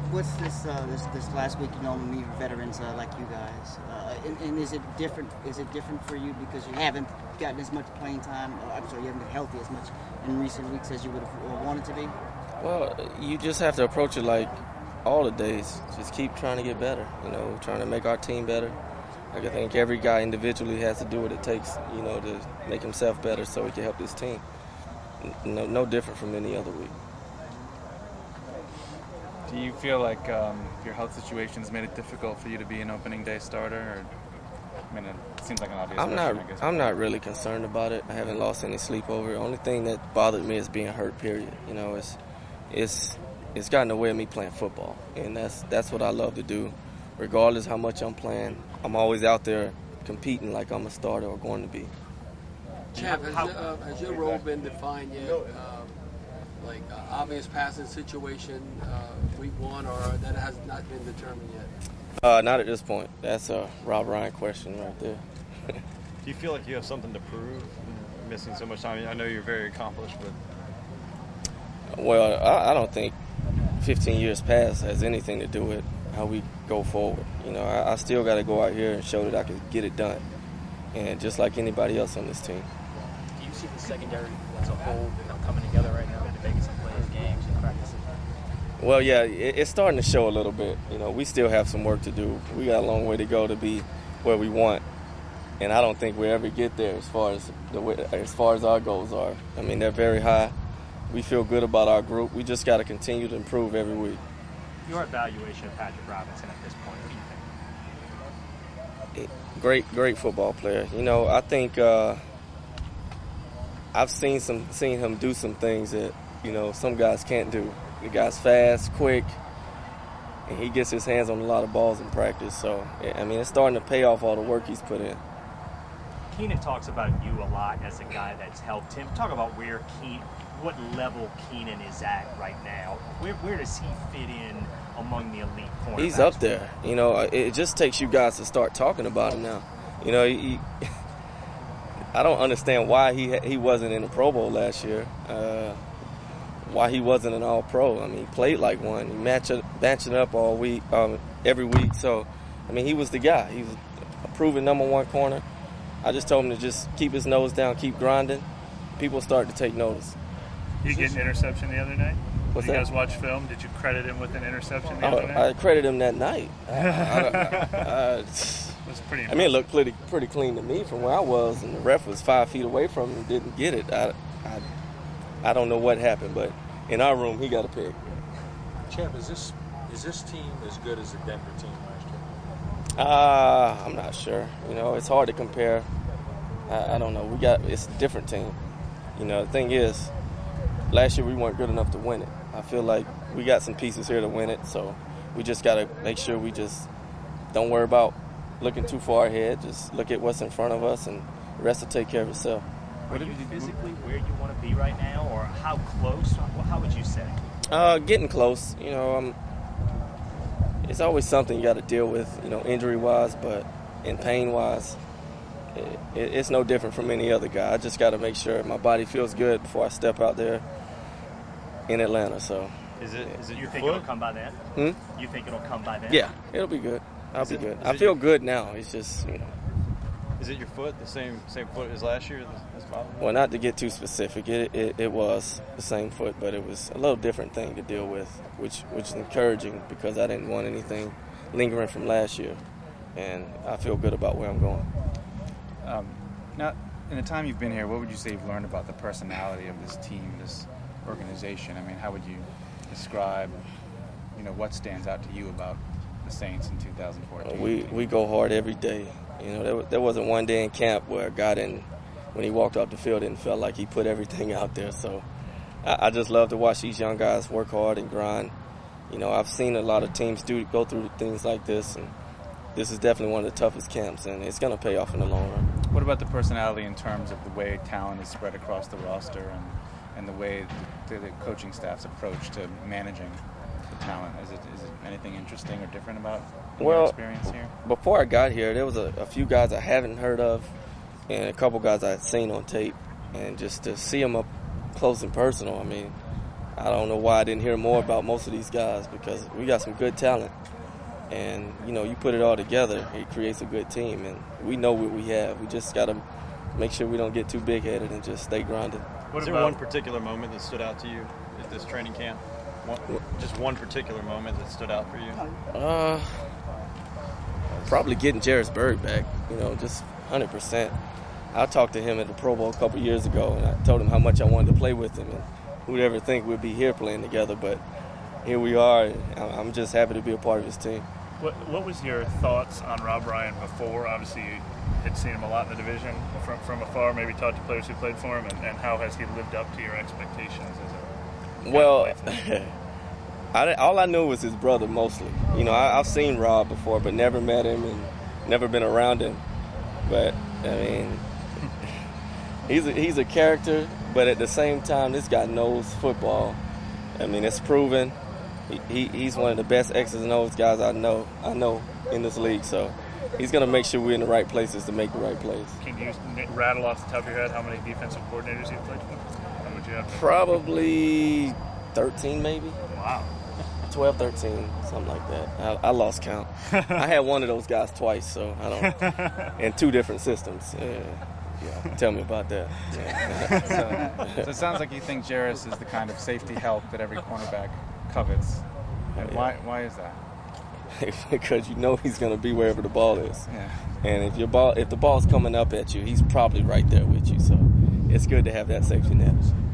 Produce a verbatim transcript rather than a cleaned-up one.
what's this, uh, this this last week? You know, meet veterans uh, like you guys, uh, and, and is it different? Is it different for you because you haven't gotten as much playing time? Uh, I'm sorry, you haven't been healthy as much in recent weeks as you would have wanted to be. Well, you just have to approach it like all the days. Just keep trying to get better. You know, trying to make our team better. Like I think every guy individually has to do what it takes, you know, to make himself better so he can help his team. No, no different from any other week. Do you feel like um, your health situation has made it difficult for you to be an opening day starter? Or, I mean, it seems like an obvious I'm question, not. I guess. I'm not really concerned about it. I haven't lost any sleep over it. The only thing that bothered me is being hurt. Period. You know, it's it's it's gotten in the way of me playing football, and that's that's what I love to do, regardless how much I'm playing. I'm always out there competing like I'm a starter or going to be. Champ, has, uh, has your role been defined yet? Uh, like uh, obvious passing situation, uh, week one, or that has not been determined yet? Uh, not at this point. That's a Rob Ryan question right there. Do you feel like you have something to prove? Missing so much time. I know you're very accomplished, but well, I, I don't think fifteen years past has anything to do with how we go forward. You know, I, I still got to go out here and show that I can get it done, and just like anybody else on this team. Do you see the secondary as a whole, you know, coming together right now to make some plays, games, and practices? Well, yeah, it, it's starting to show a little bit. You know, we still have some work to do. We got a long way to go to be where we want, and I don't think we ever get there as far as the way, as far as our goals are. I mean, they're very high. We feel good about our group. We just got to continue to improve every week. Your evaluation of Patrick Robinson at this point, what do you think? Great, great football player. You know, I think uh, I've seen some seen him do some things that, you know, some guys can't do. The guy's fast, quick, and he gets his hands on a lot of balls in practice. So, I mean, it's starting to pay off all the work he's put in. Keenan talks about you a lot as a guy that's helped him. Talk about where Keenan, what level Keenan is at right now. Where where does he fit in among the elite cornerbacks? He's up there. You know, it just takes you guys to start talking about him now. You know, he, I don't understand why he he wasn't in the Pro Bowl last year. Uh, why he wasn't an All-Pro. I mean, he played like one. He matched up, matching up all week, um, every week. So, I mean, he was the guy. He was a proven number one corner. I just told him to just keep his nose down, keep grinding. People start to take notice. Did you get an interception the other night? What's Did you that? guys watch film? Did you credit him with an interception the I, other night? I credited him that night. I, I, I, I, That's pretty impressive. I mean, it looked pretty pretty clean to me from where I was, and the ref was five feet away from him and didn't get it. I, I, I don't know what happened, but in our room, he got a pick. Champ, is this is this team as good as the Denver team last year? Uh, I'm not sure. You know, it's hard to compare. I, I don't know. We got it's a different team. You know, the thing is, last year we weren't good enough to win it. I feel like we got some pieces here to win it, so we just got to make sure we just don't worry about looking too far ahead. Just look at what's in front of us, and the rest will take care of itself. Are you physically where you want to be right now, or how close? How would you say? Uh, getting close. You know, um, it's always something you got to deal with, you know, injury-wise, but in pain-wise, it, it, it's no different from any other guy. I just got to make sure my body feels good before I step out there in Atlanta. So, is it? Is it you your think foot? it'll come by then? Hmm? You think it'll come by then? Yeah, it'll be good. I'll Is be it- good. is I it feel your- good now. It's just, you know. Is it your foot? The same same foot as last year? That's bothering you? Well, not to get too specific, it, it it was the same foot, but it was a little different thing to deal with, which which is encouraging because I didn't want anything lingering from last year, and I feel good about where I'm going. Um, now, in the time you've been here, what would you say you've learned about the personality of this team, this organization? I mean, how would you describe, you know, what stands out to you about the Saints in two thousand fourteen? We we go hard every day. You know, there, there wasn't one day in camp where a guy didn't, when he walked off the field, didn't feel like he put everything out there. So I, I just love to watch these young guys work hard and grind. You know, I've seen a lot of teams do go through things like this, and this is definitely one of the toughest camps, and it's going to pay off in the long run. What about the personality in terms of the way talent is spread across the roster and, and the way the, the coaching staff's approach to managing the talent? Is it is it anything interesting or different about Well, your experience here? Before I got here, there was a, a few guys I haven't heard of and a couple guys I had seen on tape. And just to see them up close and personal, I mean, I don't know why I didn't hear more about most of these guys, because we got some good talent. And, you know, you put it all together, it creates a good team. And we know what we have. We just got to make sure we don't get too big-headed and just stay grounded. Is there one particular moment that stood out to you at this training camp? One, just one particular moment that stood out for you? Uh, probably getting Jairus Byrd back, you know, just one hundred percent. I talked to him at the Pro Bowl a couple years ago, and I told him how much I wanted to play with him. And who'd ever think we'd be here playing together, but here we are, and I'm just happy to be a part of his team. What, what was your thoughts on Rob Ryan before? Obviously, you had seen him a lot in the division from, from afar, maybe talked to players who played for him, and, and how has he lived up to your expectations as a Well, I, all I knew was his brother mostly. You know, I, I've seen Rob before, but never met him and never been around him. But, I mean, he's a, he's a character, but at the same time, this guy knows football. I mean, it's proven. He, he he's one of the best X's and O's guys I know I know in this league. So he's going to make sure we're in the right places to make the right plays. Can you rattle off the top of your head how many defensive coordinators you've played for? How would you have? Probably thirteen, maybe. Wow. twelve, thirteen, something like that. I, I lost count. I had one of those guys twice, so I don't. In two different systems. Yeah, yeah. Tell me about that. Yeah. so, so it sounds like you think Jairus is the kind of safety help that every cornerback covets. And yeah. why? Why is that? Because you know he's going to be wherever the ball is. Yeah. And if your ball, if the ball's coming up at you, he's probably right there with you. So it's good to have that safety net.